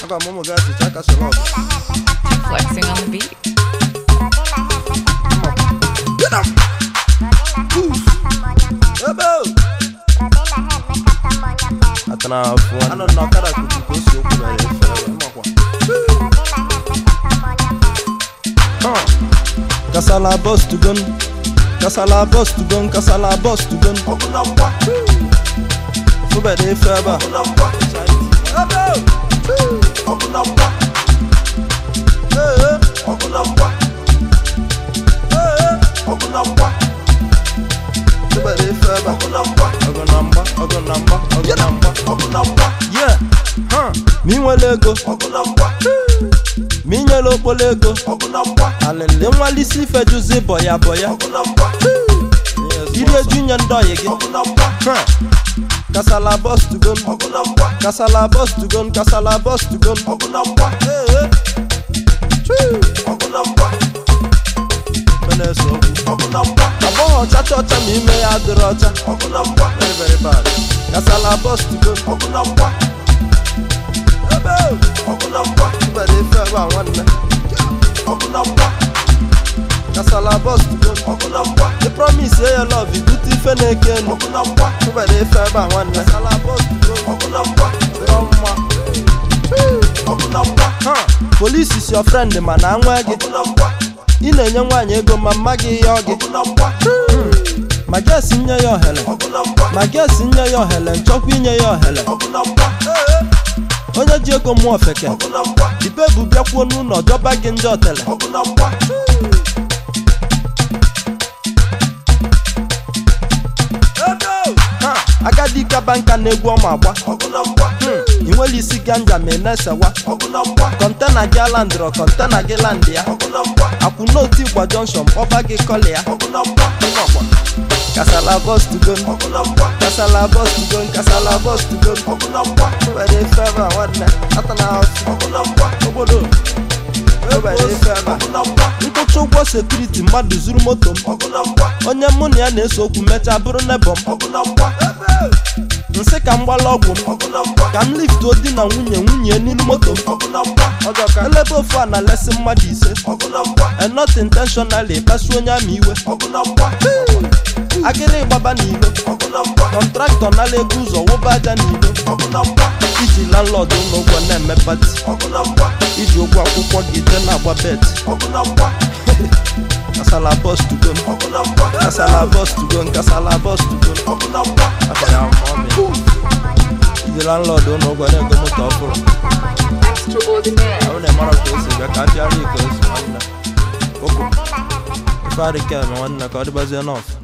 Flexing on the beat. Get up. Kasala boss to gun. Kasala boss to gun. Kasala boss to gun. Fubede feba. Yeah, minwele ego, minyelo okpolo ego, alele nwalisi fejuzi boya boya, iri ejunye ndoye gị. Kasala boss to gun, kasala boss to gun, kasala boss to gun. Abụghị ọchacha ọcha ma ime ya adịrị ọcha. Very very bad. Kasala boss to gun. Ibere ife ebe a nwanne. Kasala boss to gun. The promise ye your love, ibute ife na-eke enu. Ibere ife ebe a nwanne. Kasala boss to gun. Police is your friend mana anwa gị. Ị na-enye nwaanyị ego ma mma gị ihe ọ gị. Ma gesi nye ya ohere, ma gesi nye ya ohere, nchọkwa inye ya ohere. Onye ji ego mụọ ofeke, ibe bụ bịakwuo n'ụlọ dọba gị ndị otele. Agadi kaba nka na-egwu ọma agba. I nwere isi ganja ma na-esewa. Kọntena gị alandịrọ, kọntena gị landị ya. Akwụ n'otu Igba Junction kpọba gị kọlị ya. Kasala boss to gun, kasala boss to gun, kasala boss to gun. Where favor nwanne, atana house. Obodo, where favor. Nkụcha ụgwọ security mmadụ zuru moto m. Onye mụ na ya na-eso okwu mecha bụrụ nebo m. Nsị ka m gbala ọgwụ m, ka m liftuo di na nwunye n'ilu moto m. Elebe ofu a na lesi mmadụ ise, and not intentionally kpasu onye ama iwe. Agịrị gbaba n'ilo, kọntraktọ nala ego ụzọ wụba aja n'ilo. Iji landlord n'ụgwọ na-eme pati, iji ụgwọ akwụkwọ gị je na-agba bet. Kasala boss to gun, kasala boss to gun, kasala boss to gun. Iji landlord n'ụgwọ na-ego moto ọfụrụ. Ahụ na-emara ka o si bịa ka a bịara ike o si nwanne. Ife adịka eme nwanne ka ọ dịbazie n'ọfụ.